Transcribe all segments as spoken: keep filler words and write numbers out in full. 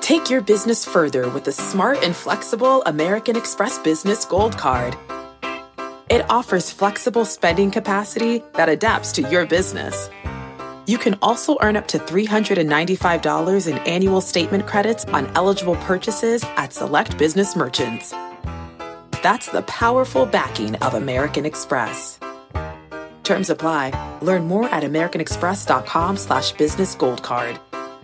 Take your business further with the smart and flexible American Express Business Gold Card. It offers flexible spending capacity that adapts to your business. You can also earn up to three hundred ninety-five dollars in annual statement credits on eligible purchases at select business merchants. That's the powerful backing of American Express. Terms apply. Learn more at americanexpress.com slash business gold card.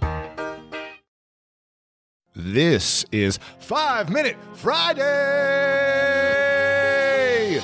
This is Five Minute Friday!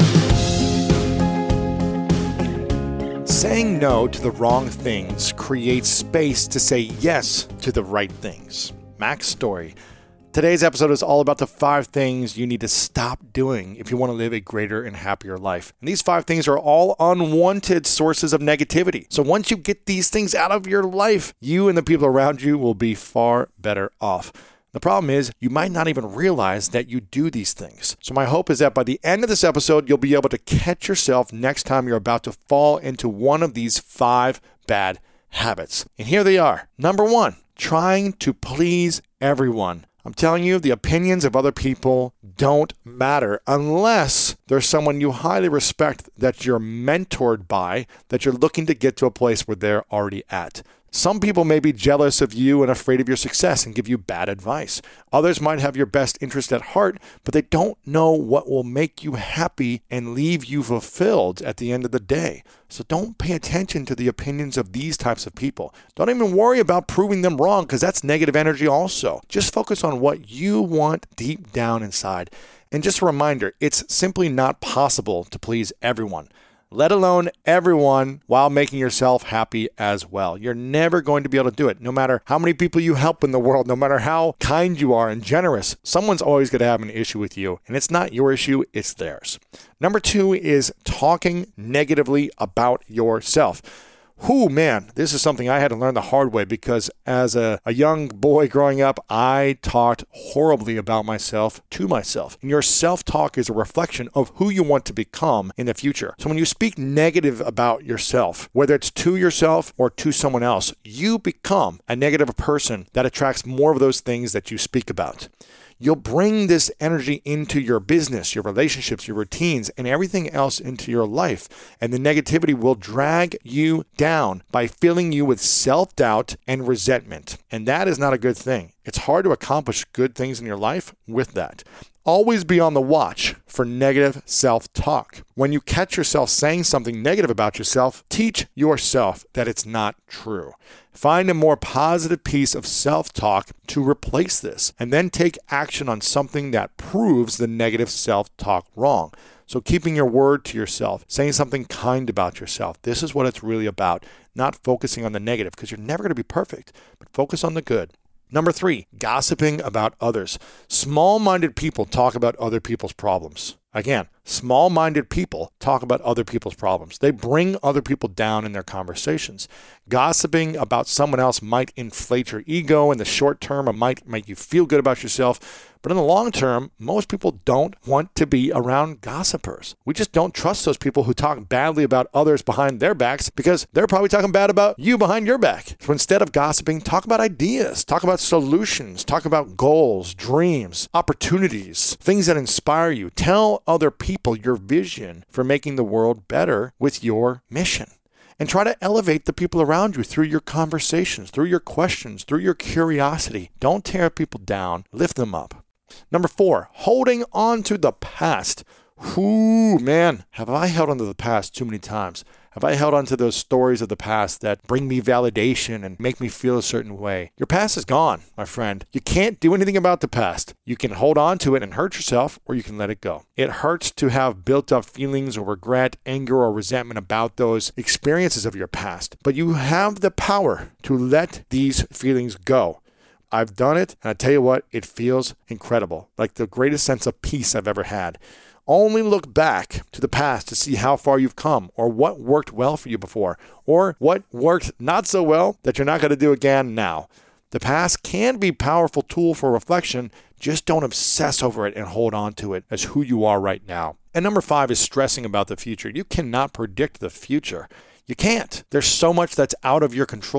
Saying no to the wrong things creates space to say yes to the right things. Max Story. Today's episode is all about the five things you need to stop doing if you want to live a greater and happier life. And these five things are all unwanted sources of negativity. So once you get these things out of your life, you and the people around you will be far better off. The problem is you might not even realize that you do these things. So my hope is that by the end of this episode, you'll be able to catch yourself next time you're about to fall into one of these five bad habits. And here they are. Number one, trying to please everyone. I'm telling you, the opinions of other people don't matter unless there's someone you highly respect that you're mentored by, that you're looking to get to a place where they're already at. Some people may be jealous of you and afraid of your success and give you bad advice. Others might have your best interest at heart, but they don't know what will make you happy and leave you fulfilled at the end of the day. So don't pay attention to the opinions of these types of people. Don't even worry about proving them wrong because that's negative energy also. Just focus on what you want deep down inside. And just a reminder, it's simply not possible to please everyone, let alone everyone, while making yourself happy as well. You're never going to be able to do it. No matter how many people you help in the world, no matter how kind you are and generous, someone's always going to have an issue with you. And it's not your issue, it's theirs. Number two is talking negatively about yourself. Whew, man, this is something I had to learn the hard way because as a, a young boy growing up, I talked horribly about myself to myself. And your self-talk is a reflection of who you want to become in the future. So when you speak negative about yourself, whether it's to yourself or to someone else, you become a negative person that attracts more of those things that you speak about. You'll bring this energy into your business, your relationships, your routines, and everything else into your life. And the negativity will drag you down by filling you with self-doubt and resentment. And that is not a good thing. It's hard to accomplish good things in your life with that. Always be on the watch for negative self-talk. When you catch yourself saying something negative about yourself, teach yourself that it's not true. Find a more positive piece of self-talk to replace this, and then take action on something that proves the negative self-talk wrong. So keeping your word to yourself, saying something kind about yourself, this is what it's really about, not focusing on the negative, because you're never going to be perfect, but focus on the good. Number three, gossiping about others. Small-minded people talk about other people's problems. Again, small-minded people talk about other people's problems. They bring other people down in their conversations. Gossiping about someone else might inflate your ego in the short term. It might make you feel good about yourself. But in the long term, most people don't want to be around gossipers. We just don't trust those people who talk badly about others behind their backs because they're probably talking bad about you behind your back. So instead of gossiping, talk about ideas, talk about solutions, talk about goals, dreams, opportunities, things that inspire you. Tell other people your vision for making the world better with your mission. And try to elevate the people around you through your conversations, through your questions, through your curiosity. Don't tear people down, lift them up. Number four, holding on to the past. Ooh, man, have I held on to the past too many times? Have I held on to those stories of the past that bring me validation and make me feel a certain way? Your past is gone, my friend. You can't do anything about the past. You can hold on to it and hurt yourself, or you can let it go. It hurts to have built up feelings or regret, anger, or resentment about those experiences of your past. But you have the power to let these feelings go. I've done it, and I tell you what, it feels incredible. Like the greatest sense of peace I've ever had. Only look back to the past to see how far you've come, or what worked well for you before, or what worked not so well that you're not going to do again now. The past can be a powerful tool for reflection. Just don't obsess over it and hold on to it as who you are right now. And number five is stressing about the future. You cannot predict the future. You can't. There's so much that's out of your control.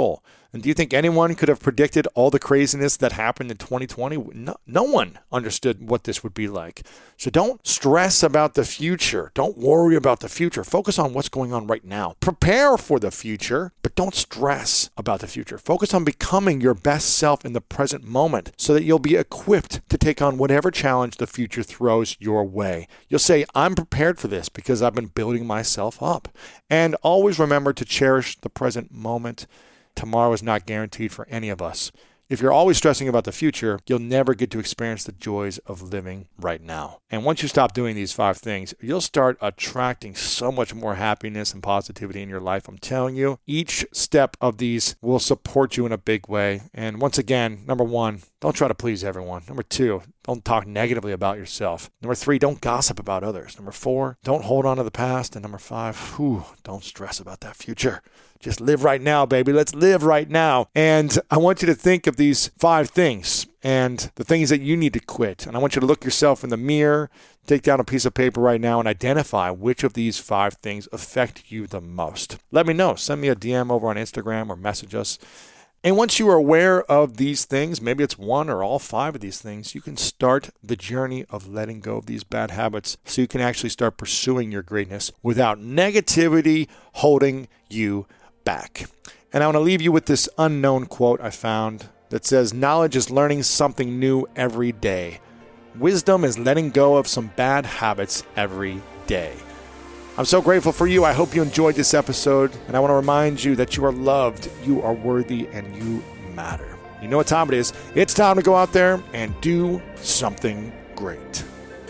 And do you think anyone could have predicted all the craziness that happened in twenty twenty? No, no one understood what this would be like. So don't stress about the future. Don't worry about the future. Focus on what's going on right now. Prepare for the future, but don't stress about the future. Focus on becoming your best self in the present moment so that you'll be equipped to take on whatever challenge the future throws your way. You'll say, I'm prepared for this because I've been building myself up. And always remember to cherish the present moment. Tomorrow is not guaranteed for any of us. If you're always stressing about the future, you'll never get to experience the joys of living right now. And once you stop doing these five things, you'll start attracting so much more happiness and positivity in your life. I'm telling you, each step of these will support you in a big way. And once again, number one, don't try to please everyone. Number two, don't talk negatively about yourself. Number three, don't gossip about others. Number four, don't hold on to the past. And number five, whew, don't stress about that future. Just live right now, baby. Let's live right now. And I want you to think of these five things and the things that you need to quit. And I want you to look yourself in the mirror, take down a piece of paper right now and identify which of these five things affect you the most. Let me know. Send me a D M over on Instagram or message us. And once you are aware of these things, maybe it's one or all five of these things, you can start the journey of letting go of these bad habits so you can actually start pursuing your greatness without negativity holding you back. And I want to leave you with this unknown quote I found that says, knowledge is learning something new every day. Wisdom is letting go of some bad habits every day. I'm so grateful for you. I hope you enjoyed this episode. And I want to remind you that you are loved, you are worthy, and you matter. You know what time it is. It's time to go out there and do something great.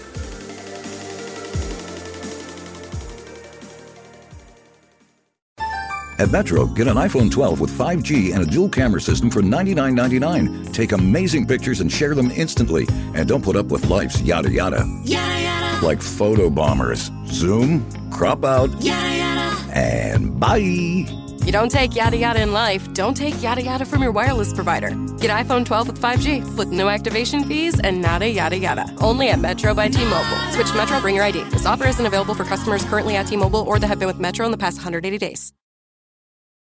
At Metro, get an iPhone twelve with five G and a dual camera system for ninety-nine ninety-nine. Take amazing pictures and share them instantly. And don't put up with life's yada yada. Yada yada. Like photo bombers. Zoom, crop out, yada yada. And bye. You don't take yada yada in life, don't take yada yada from your wireless provider. Get iPhone twelve with five G with no activation fees and nada yada yada. Only at Metro by T-Mobile. Switch to Metro, bring your I D. This offer isn't available for customers currently at T-Mobile or that have been with Metro in the past one hundred eighty days.